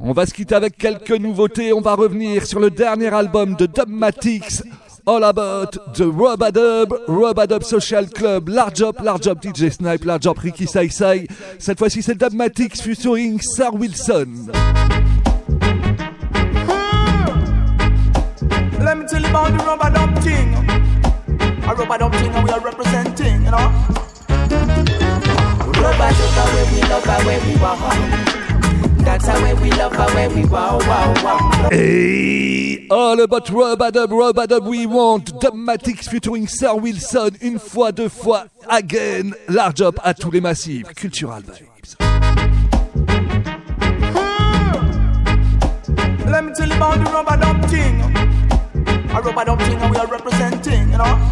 On va se quitter avec quelques nouveautés. On va revenir sur le dernier album de Dubmatix, All About the Robadub Social Club, Large Up DJ Snipe, Large Up Ricky Sai Sai. Cette fois-ci, c'est Dubmatix featuring Sir Wilson. Let me tell you about the Robadub thing. A Robadub thing and we are representing, you know. Robadub are where we love, where we want. That's how we love, where we wow. Hey, all about Robadub we want. Dubmatix featuring Sir Wilson, une fois, deux fois, again. Large up à tous les massifs. Cultural Vibes. Let me tell you about the Robadub thing. A Robadub thing and we are representing, you know.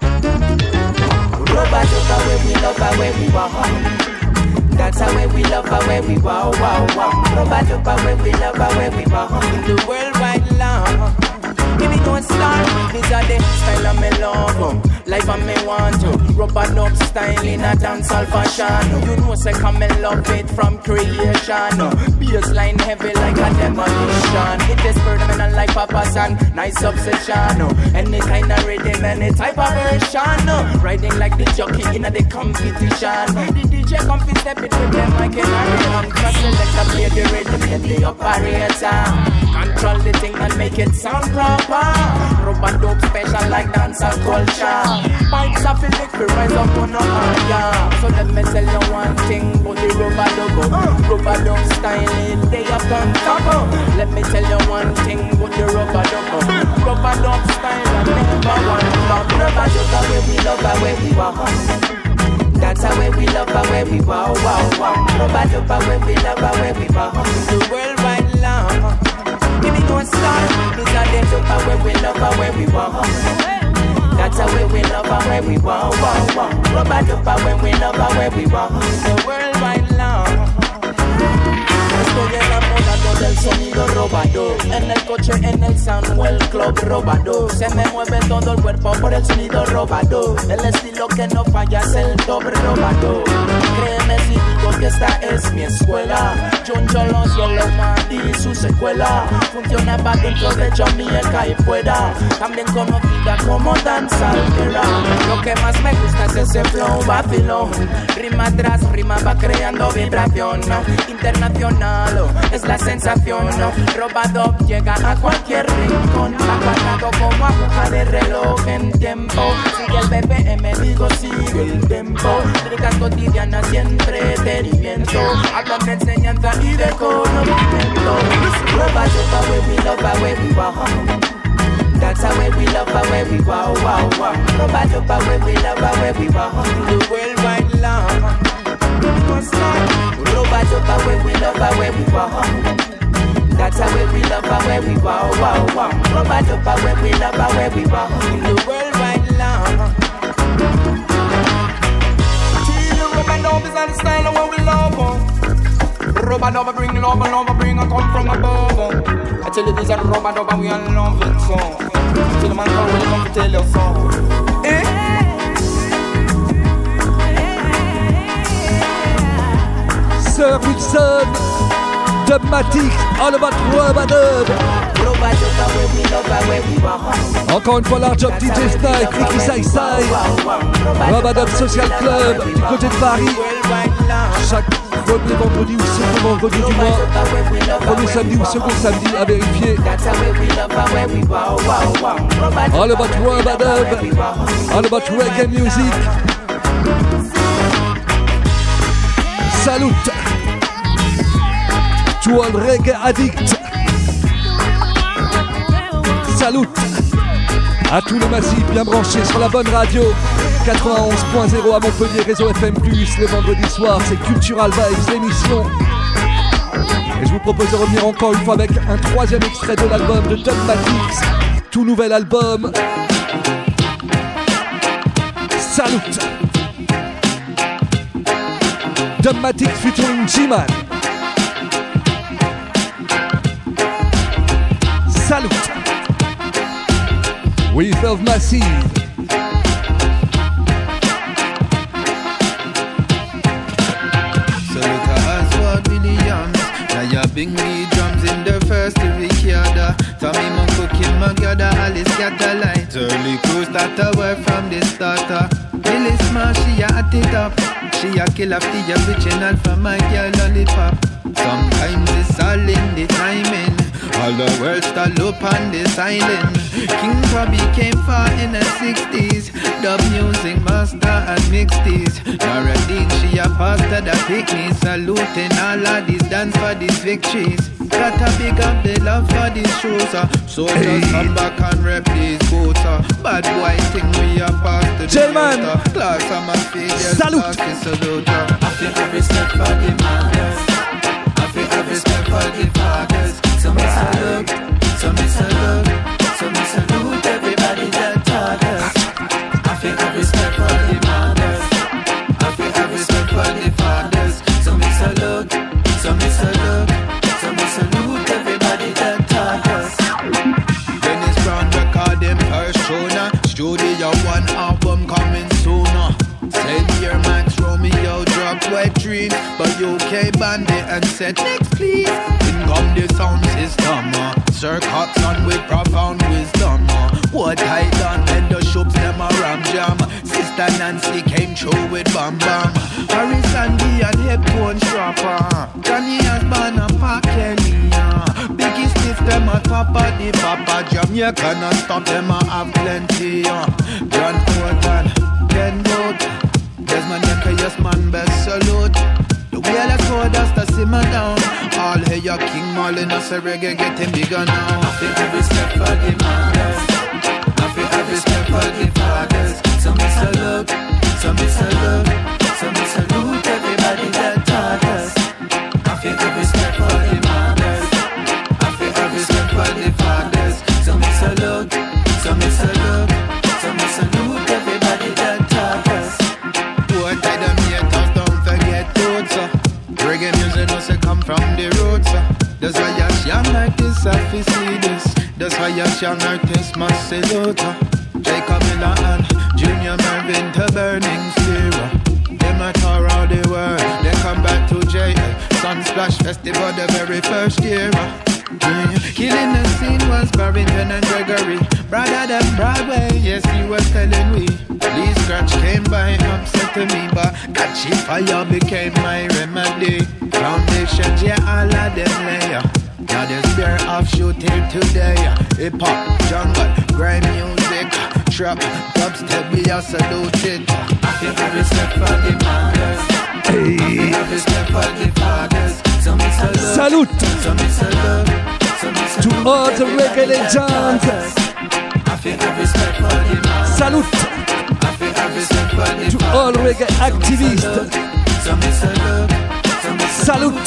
Robadub are where we love, where we want. That's how we love, where we wow. Robadub are where we love, where we want. In the worldwide love, give me no star. These are the style of me love. Life I me want to. Robadub style in a dancehall fashion. You know say come and love it from creation. Bassline heavy like a demolition. It is permanent like Papa San. Nice obsession. Any kind of rhythm, any type of version. Riding like the jockey in the competition. The DJ come fit step it with them like an iron. Cause select play the rhythm in the operator. Control the thing and make it sound proper. Robadub special like dancehall culture. Pipes are filled to rise up on the higher. So let me tell you one thing about the Robadub style, they up on top. Let me tell you one thing about the Robadub style, I never want to love. Robadub are where we love, where we want. That's how we love, where we wow. Robadub are where we love, where we want. The worldwide love. Give me no star. These are the dope where we love, where we want. That's how we love and where we want. Robadub where we love and where we want. The worldwide love. Estoy en la moda del sonido Robadub. En el coche, en el Sunwell Club Robadub. Se me mueve todo el cuerpo por el sonido Robadub. El estilo que no falla es el doble Robadub. Créeme si digo que esta es mi escuela. John Cholos, Yellow Man y su secuela. Funcionaba dentro de Jamaica y fuera. También conocida como danzaltera. Lo que más me gusta es ese flow vacilón. Rima tras rima va creando vibración. Internacional es la sensación. Robadub llega a cualquier rincón. Apagado como aguja de reloj en tiempo. Sigue el BPM, digo sigue el tempo. Ricas cotidianas y entretenimiento. Hablan de enseñanza y de conocimiento. Robadub where we love, where we want. That's how we love, where we wow. Robadub where we love, where we want. The worldwide love. Robadub where we love, where we want. That's how we love, where we wow. Robadub where we love, where we want. The worldwide love. Robadub is the style of what we love. Robadub bring love, bring and come from above. I tell you this is Robadub and we all love it so. Till the man come when you come to tell your song. Sir Wilson, Dubmatix, All About Robadub. Encore une fois, Large Up DJ Snipe, Ricky Sai Sai. Robadub Social Club du côté de Paris. Chaque premier vendredi ou second vendredi du mois. Premier samedi ou second samedi à vérifier. All About Robadub. All About Reggae Music. Salut to all reggae addicts. Salut à tous les massifs bien branchés sur la bonne radio 91.0 à Montpellier, réseau FM+, les vendredis soirs, c'est Cultural Vibes, l'émission. Et je vous propose de revenir encore une fois avec un troisième extrait de l'album de Dubmatix, tout nouvel album. Salut Dubmatix featuring G-Man. Salut We Love Massive. So look at us, what Williams. Now you're Bing the drums in the first recorder. Tommy Monk cooking together, Alice Catalite. Early crew start to work from the starter. Billy Smash, she at it up. She a kill off the original from my girl Lollipop. Sometimes it's all in the timing. All the world start up on the silent. King Bobby came far in the 60s. Dub music master and mixed. Naradine, she a pastor that pick me. Saluting all of these dance for these victories. Got to big up the love for these shows. So just come back and rep these boots. Bad boy thing we a pass to the J-Man. Class on my feet. Salute. I feel every step for the mothers. I feel every step for the fathers. So me salute, so me salute, so me salute everybody that taught us. I feel every step for the mothers. I feel every step for the fathers. So me salute, so me salute, so me salute everybody that taught us. Dennis Brown recording first show now. Studio One album coming sooner. Same year Max Romeo dropped Wet Dreams, but UK Bandit and said next please. In come the sound system, Sir Coxon with profound wisdom. What I done and the shops them a ram jam. Sister Nancy came through with Bam Bam. Harris Andy and Hip Bone Strapper. Johnny Osborne and Park Kelly. Biggie Stiff them a top of the Papa Jamaica not stop them a have plenty. John Portland, Ken Boat. Desmond Decker, yes man, best salute. The way the code us to simmer down. All hail your King Marlin, us a reggae getting bigger now. I feel every step for the mothers. I feel every step for the fathers. So me salute, so me salute, so me salute everybody that taught us. I feel every step for the mothers. I feel every step for the fathers. So me salute, so me salute, so me salute everybody that taught us. Reggae music doesn't come from the roots. That's why a young artist have to see this. That's why a young artist must salute. Jacob Miller and Junior Mervyn to Burning Spear. Them a tour all the world. They come back to J. Sunsplash Festival the very first year. Killing the scene was Barrington and Gregory. Brother than Broadway, yes he was telling we. Lee Scratch came by upset to me, but catchy fire became my remedy. Foundations, yeah, all of them layer. Now there's bare offshoot here today. Hip hop, jungle, grime music, trap, dubstep, we are saluted. I feel every step for the mothers. I feel every step for the fathers. So me salute. So me salute. To all the reggae legends. I feel every step for the mothers. Salute. To all reggae activistes. Salute.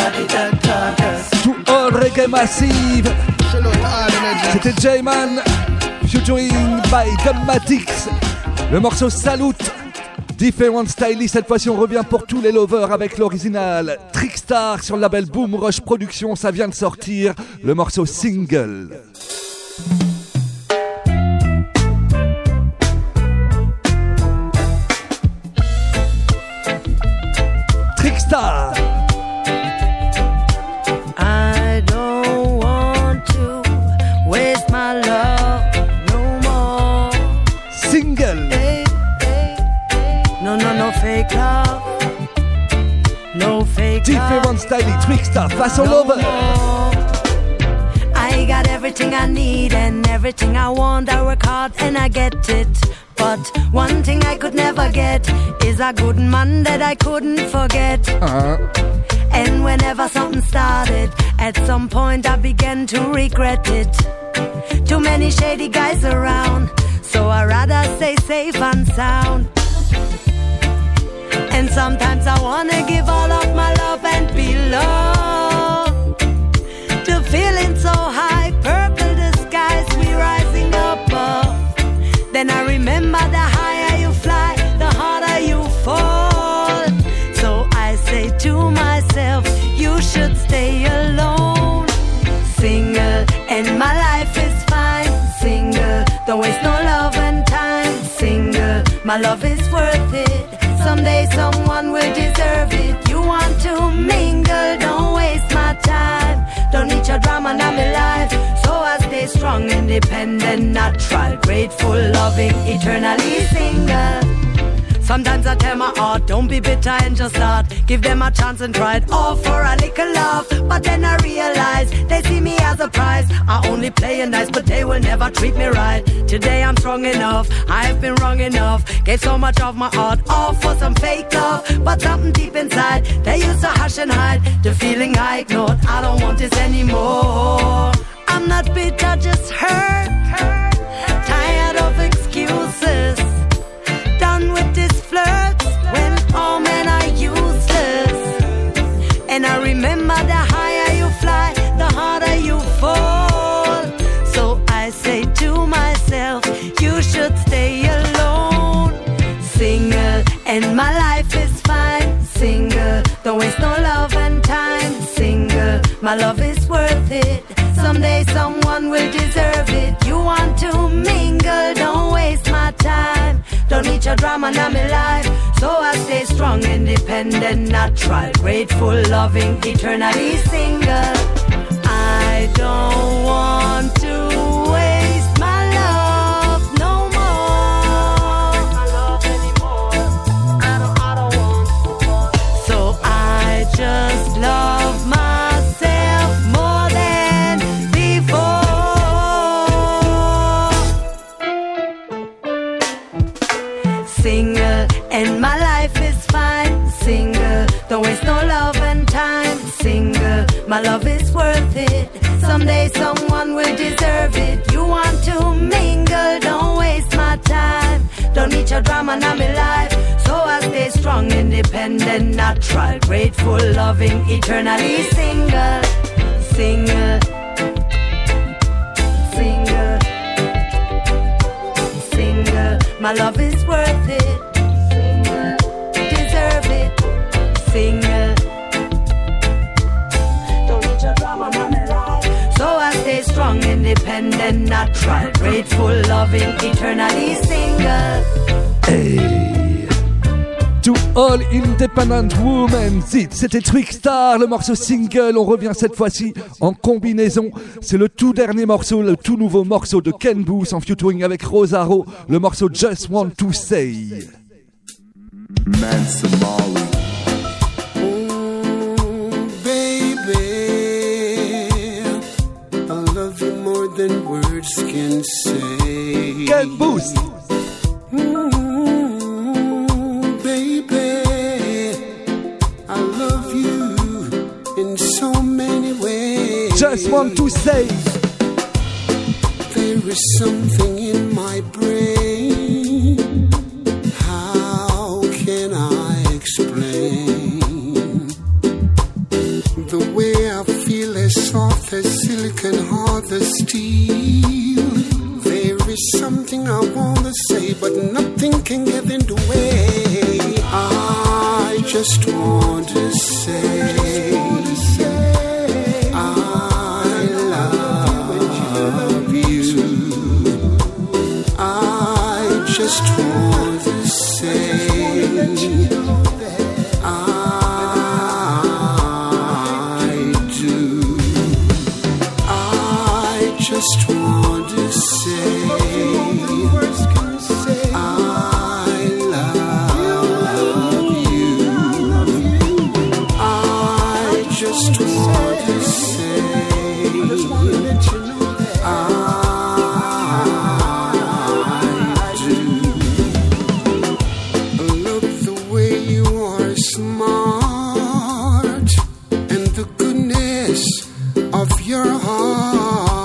To all reggae massive. C'était J-Man featuring by Dogmatics. Le morceau Salute. Different Style. Cette fois-ci on revient pour tous les lovers avec l'original Trickstar sur le label Boom Rush Productions. Ça vient de sortir. Le morceau Single. Trickstar. I don't want to waste my love no more. Single. Hey, hey, hey. No fake love. No fake Different love. Style, Trickstar, façon lover. I got everything I need and everything I want. I work hard and I get it. But one thing I could never get is a good man that I couldn't forget. And whenever something started, at some point I began to regret it. Too many shady guys around, so I rather stay safe and sound. And sometimes I wanna give all of my love and belong to feeling so high, purple the skies we rising above. Then I remember the higher you fly, the harder you fall. So I say to myself, you should stay alone. Single, and my life is fine. Single, don't waste no love and time. Single, my love is worth it. Someday someone will deserve it. You want to mingle, don't waste my time. independent, natural, grateful, loving, eternally single. Sometimes I tell my heart, don't be bitter and just start. Give them a chance and try it all for a little love. But then I realize they see me as a prize. I only play nice, but they will never treat me right. Today I'm strong enough, I have been wrong enough. Gave so much of my heart all for some fake love. But something deep inside, they used to hush and hide. The feeling I ignored, I don't want this anymore. I'm not bitter, just hurt. Tired of excuses. Done with this flirt when all men are useless. And I remember the higher you fly, the harder you fall. So I say to myself, you should stay alone. Single, and my life is fine. Single, don't waste no love and time. Single, my love is worth it. Someday someone will deserve it. You want to mingle, don't waste my time. Don't need your drama in my life. So I stay strong, independent, natural, grateful, loving, eternally single. I don't want to waste my love no more. My love anymore. I don't want. So I just love myself more than before. Single, and my life is fine. Single, don't waste no love and time. Single, my love is worth it. Someday someone will deserve it. You want to mingle, don't waste my time. Don't need your drama in my life. So I stay strong, independent, natural, grateful, loving, eternally single. Single. Single. Single, my love is worth it. Single, deserve it. Single, don't need your drama in my life. So I stay strong, independent, natural, grateful, loving, eternally single. Hey. To all independent women, c'était Trickstar, le morceau single. On revient cette fois-ci en combinaison. C'est le tout dernier morceau, le tout nouveau morceau de Ken Boothe en featuring avec Rosaro, le morceau Just Want to Say. Man Somali. Than words can say. Ken Boothe. Baby, I love you in so many ways. Just want to say. There is something in my brain. How can I explain? The way I feel as soft as silicon, hard as steel. There is something I wanna say, but nothing can get in the way. I just want to say I love you. I just want to say just want to say I love you. I just want to say I do. I love the way you are smart and the goodness of your heart.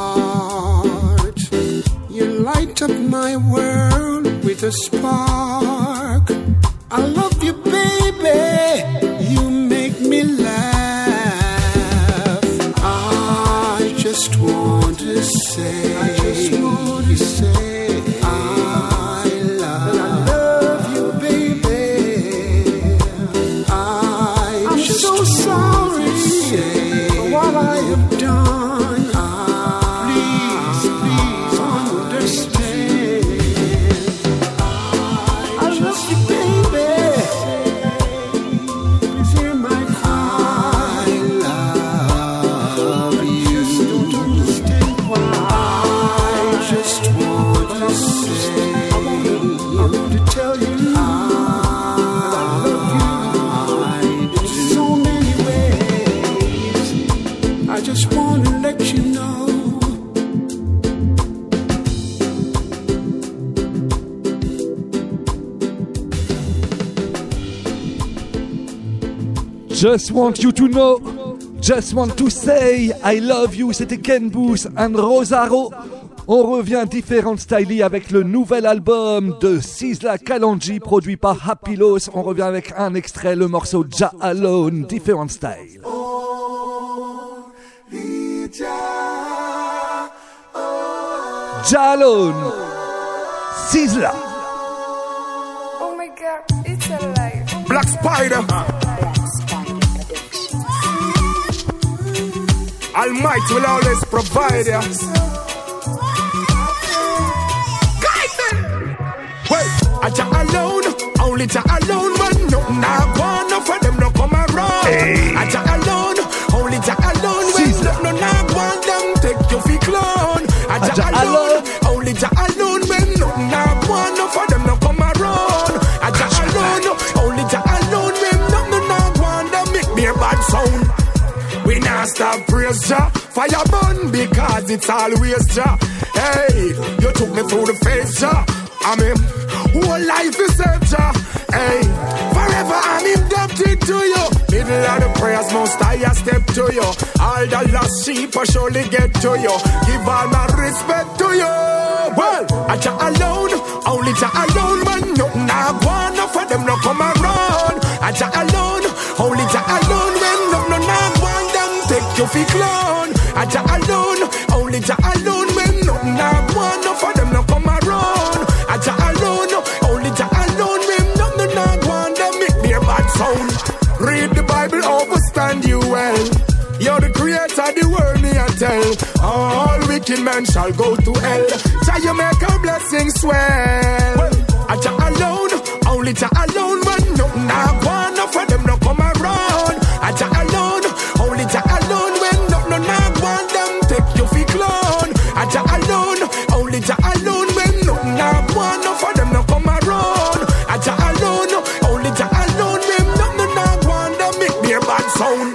Light up my world with a spark. I love you, baby. You make me laugh. I just want to say I love you, baby. I'm just so sorry for what I have done. I just want to let you know. Just want you to know, just want to say I love you. C'était Ken Booth and Rosaro. On revient Different Style avec le nouvel album de Sizzla Kalonji produit par Happy Loss. On revient avec un extrait, le morceau Ja Alone, Different Style. Ja Alone, Sizzla. Oh my God, it's alive. Black Spider. Almighty will always provide ya. Guide them. Wait, Jah alone, only Jah alone, man. No, nah, one of them no come around. Hey. Jah alone, only Jah alone. When no, nah, one them take your feet clone. Jah alone, only Jah alone. When no, nah, one of them no come around. Jah alone, only Jah alone. When no, nah, one them make me a bad sound. We not stop praise Jah, fire burn because it's always Jah. Hey, you took me through the face Jah. I mean, whole life is said Jah. Hey, forever I'm indebted to you. Middle of the prayers, most I step to you. All the lost sheep I surely get to you. Give all my respect to you. Well, Jah alone, only Jah alone, man. No, nah, one of them no come around. Jah alone, only Jah alone, when no, nah, one them take your feet clone. Jah alone, only Jah alone, when no, nah, one of them no come around. Jah alone, only Jah alone, when no, nah, one them make me a bad sound. Read the Bible, understand you well. You're the creator, the world me I tell. All wicked men shall go to hell. Jah you make a blessing swell. Jah alone, only Jah alone, when no, nah, one of them no come around. Jah alone, only Jah alone, when no, nah, one them take your feet clone. Jah alone, only Jah alone, when no, nah, one of them no come around. Jah alone, only Jah alone, when no, nah, one them make me a bad sound.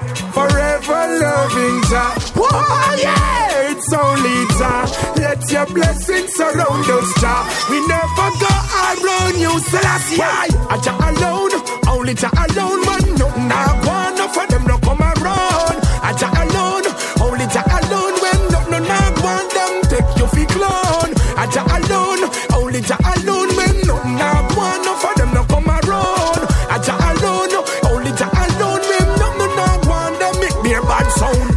Forever loving Jah, oh yeah, it's only Jah. Let your blessings surround us, Jah. We never go around you, Selassie. Jah alone, only Jah alone, man. No, nah, one of them no come around. Jah alone, only Jah alone, when no, nah, one them take your feet clone. Jah alone, only Jah alone, when no, nah, one of them no come around. Jah alone, only Jah alone, when no, nah, one them make me a bad sound.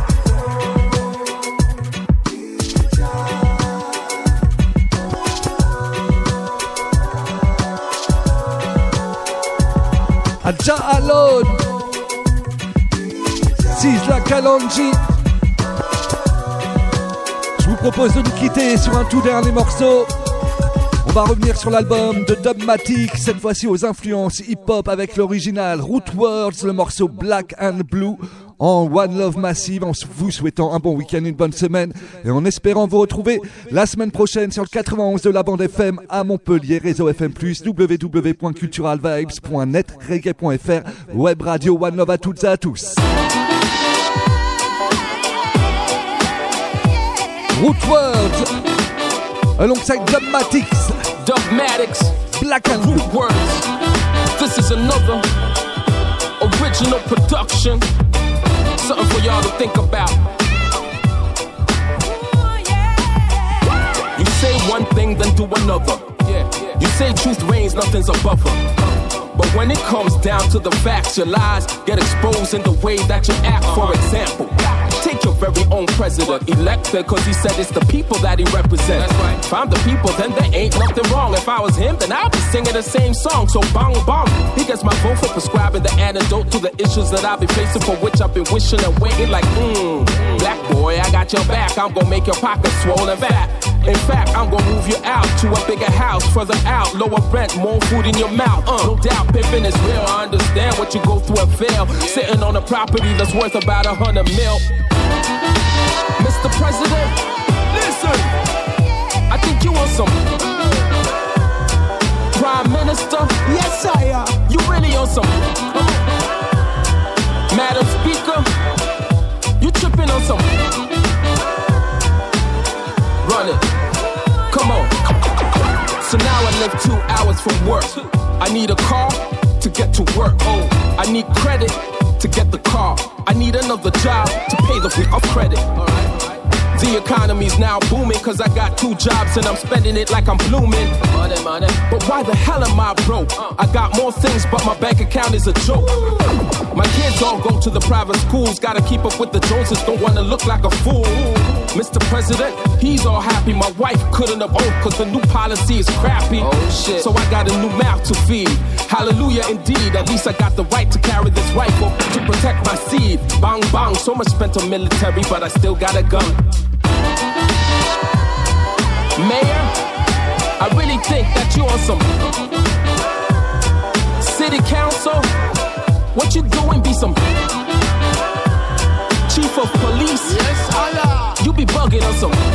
Jah alone, Sizzla Kalonji. Je vous propose de nous quitter sur un tout dernier morceau. On va revenir sur l'album de Dubmatic, cette fois-ci aux influences hip-hop avec l'original Rootwords, le morceau Black and Blue en One Love Massive, en vous souhaitant un bon week-end, une bonne semaine et en espérant vous retrouver la semaine prochaine sur le 91 de la bande FM à Montpellier, réseau FM+, www.culturalvibes.net, reggae.fr, web radio One Love à toutes et à tous. Rootwords alongside Dubmatics, Black and Blue. Rootwords. This is another original production. Something for y'all to think about. You say one thing, then do another. You say truth reigns, nothing's above her. But when it comes down to the facts, your lies get exposed in the way that you act. For example, take your very own president, elected cause he said it's the people that he represents. Right. If I'm the people, then there ain't nothing wrong. If I was him, then I'd be singing the same song. So bang bang, he gets my vote for prescribing the antidote to the issues that I've been facing, for which I've been wishing and waiting. Like, black boy, I got your back. I'm gonna make your pockets swollen fat. In fact, I'm gonna move you out to a bigger house, further out, lower rent, more food in your mouth. No doubt, pimping is real. I understand what you go through and fail. Sitting on a property that's worth about 100 mil. Mr. President, listen. I think you want some. Prime Minister, yes I am. You really on some. Madam Speaker, you tripping on some. Run it. Come on. So now I live 2 hours from work. I need a car to get to work. Oh, I need credit to get the car. I need another job to pay the week of credit. The economy's now booming cause I got 2 jobs and I'm spending it like I'm blooming. Money. But why the hell am I broke? I got more things but my bank account is a joke. My kids all go to the private schools. Gotta keep up with the Joneses, don't wanna look like a fool. Mr. President, he's all happy. My wife couldn't have owned cause the new policy is crappy. Oh shit. So I got a new mouth to feed. Hallelujah indeed, at least I got the right to carry this rifle to protect my seed. Bang bang, so much spent on military but I still got a gun. Mayor, I really think that you on some. City council, what you doing be some. Chief of police, yes, Allah. You be bugging on some.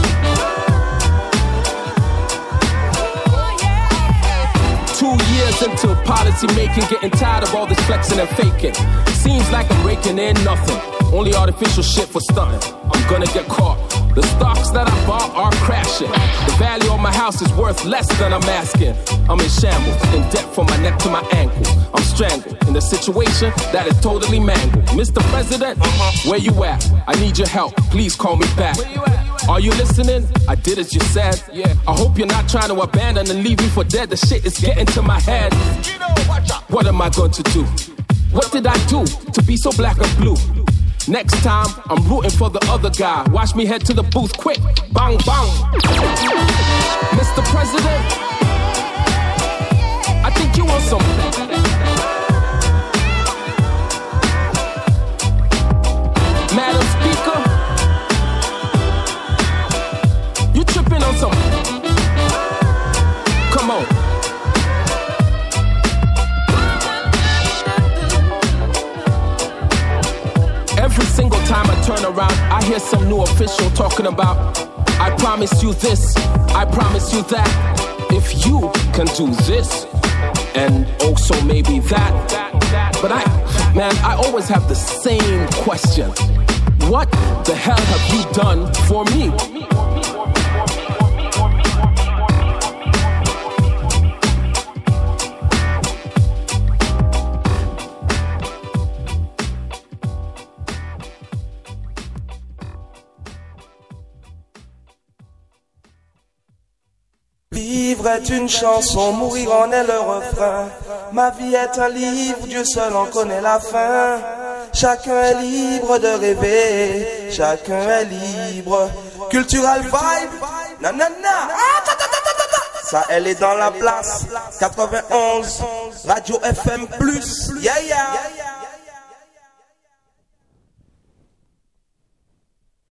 2 years into policy making, getting tired of all this flexing and faking. Seems like I'm raking in nothing, only artificial shit for stunting. I'm gonna get caught. The stocks that I bought are crashing. The value of my house is worth less than I'm asking. I'm in shambles, in debt from my neck to my ankles. I'm strangled in a situation that is totally mangled. Mr. President, where you at? I need your help, please call me back. Are you listening? I did as you said. Yeah. I hope you're not trying to abandon and leave me for dead. The shit is getting to my head. What am I going to do? What did I do to be so black and blue? Next time, I'm rooting for the other guy. Watch me head to the booth quick. Bang, bang. Mr. President, I think you want something. Madam Speaker, you tripping on something. Come on. Every single time I turn around, I hear some new official talking about, I promise you this, I promise you that. If you can do this, and also maybe that. But I always have the same question. What the hell have you done for me? Vivre est une chanson, mourir en est le refrain. Ma vie est un livre, Dieu seul en connaît la fin. Chacun est libre de rêver, chacun est libre. Cultural vibe, nanana. Ça, elle est dans la place. 91, Radio FM+, yeah yeah.